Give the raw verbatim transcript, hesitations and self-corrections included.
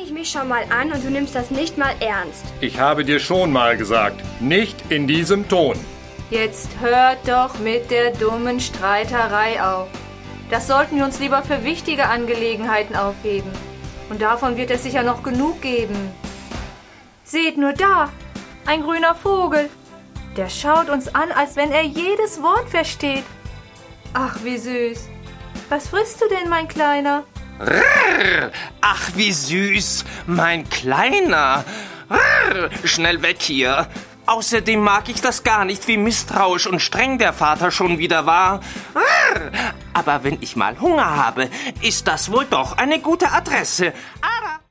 ich mich schon mal an und du nimmst das nicht mal ernst. Ich habe dir schon mal gesagt, nicht in diesem Ton. Jetzt hört doch mit der dummen Streiterei auf. Das sollten wir uns lieber für wichtige Angelegenheiten aufheben. Und davon wird es sicher noch genug geben. Seht nur da, ein grüner Vogel. Der schaut uns an, als wenn er jedes Wort versteht. Ach, wie süß. Was frisst du denn, mein Kleiner? Rrr, ach, wie süß, mein Kleiner. Rrr, schnell weg hier. Außerdem mag ich das gar nicht, wie misstrauisch und streng der Vater schon wieder war. Rrr, aber wenn ich mal Hunger habe, ist das wohl doch eine gute Adresse.